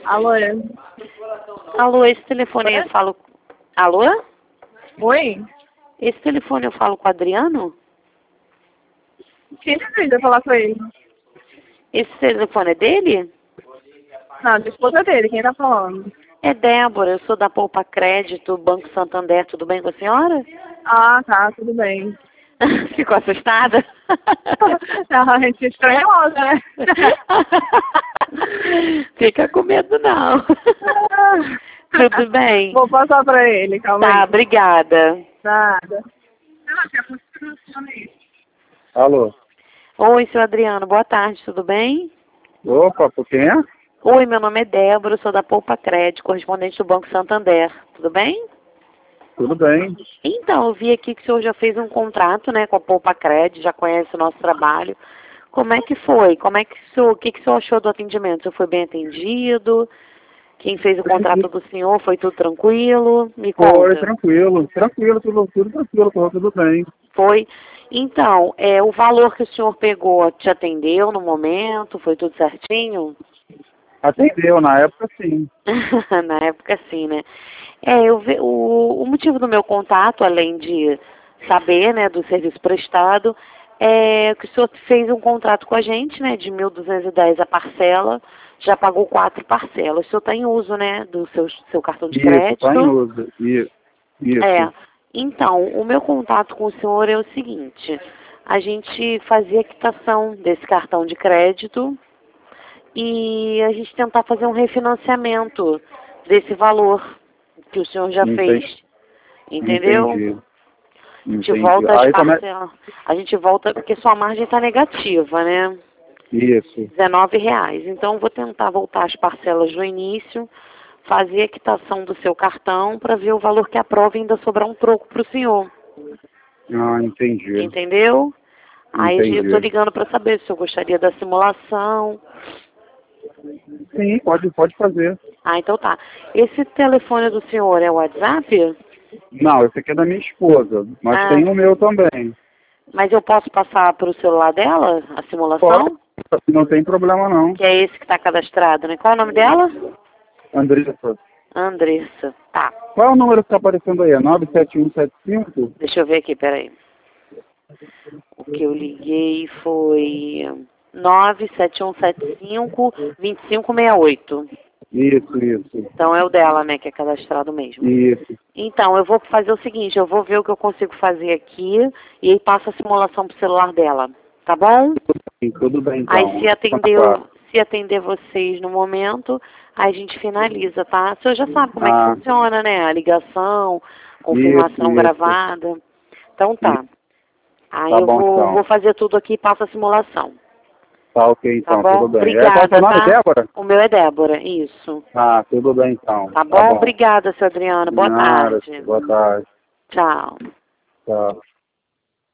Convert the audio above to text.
Alô? Alô, esse telefone eu falo... Alô? Oi? Esse telefone eu falo com o Adriano? Quem precisa falar com ele? Esse telefone é dele? Não, da esposa dele, quem tá falando? É Débora, eu sou da Poupa Crédito, Banco Santander, tudo bem com a senhora? Ah, tá, tudo bem. Ficou assustada? A gente estranhou, né? Fica com medo não. Tudo bem? Vou passar pra ele, calma aí. Tá, obrigada. Nada. Alô? Oi, seu Adriano, boa tarde, tudo bem? Opa, por quem é? Oi, meu nome é Débora, eu sou da Poupa Crédito, correspondente do Banco Santander, tudo bem? Tudo bem. Então, eu vi aqui que o senhor já fez um contrato, né, com a Poupa Crédito, já conhece o nosso trabalho. Como é que foi? O que o senhor achou do atendimento? O senhor foi bem atendido? Quem fez o contrato do senhor foi tudo tranquilo? Me Foi conta. tranquilo, tudo tranquilo, tudo bem. Foi. Então, o valor que o senhor pegou te atendeu no momento? Foi tudo certinho? Atendeu, na época sim. Na época sim, né? O motivo do meu contato, além de saber, né, do serviço prestado, é que o senhor fez um contrato com a gente, né, de 1.210 a parcela, já pagou 4 parcelas. O senhor está em uso, né, do seu cartão de crédito? Isso, está em uso. Isso. Então, o meu contato com o senhor é o seguinte, a gente fazia quitação desse cartão de crédito e a gente tentar fazer um refinanciamento desse valor que o senhor já fez, entendeu? Entendi. A gente volta às parcelas. A gente volta, porque sua margem está negativa, né? Isso. R$19. Então, vou tentar voltar às parcelas do início, fazer a quitação do seu cartão para ver o valor que aprova e ainda sobrar um troco para o senhor. Ah, entendi. Entendeu? Aí eu estou Entendi. ligando para saber se o senhor gostaria da simulação. Sim, pode fazer. Ah, então tá. Esse telefone do senhor é o WhatsApp? Não, esse aqui é da minha esposa, mas tem o meu também. Mas eu posso passar para o celular dela, a simulação? Não tem problema não. Que é esse que está cadastrado, né? Qual é o nome dela? Andressa. Andressa. Tá. Qual é o número que está aparecendo aí? É 97175? Deixa eu ver aqui, peraí. O que eu liguei foi 97175-2568. Isso. Então é o dela, né, que é cadastrado mesmo. Isso. Então, eu vou fazer o seguinte, eu vou ver o que eu consigo fazer aqui e aí passo a simulação pro celular dela, tá bom? Tudo bem, então. Aí se atender vocês no momento, aí a gente finaliza, tá? O senhor já sabe como é que funciona, né? A ligação, confirmação gravada. Então tá. Aí tá eu vou fazer tudo aqui e passo a simulação. Tá ok, então, tá bom? tudo bem. Obrigada, Qual é o nome, tá? Débora? O meu é Débora, isso. Ah, tudo bem, então. Tá bom? Obrigada, seu Adriano. Boa tarde. Boa tarde. Tchau. Tchau.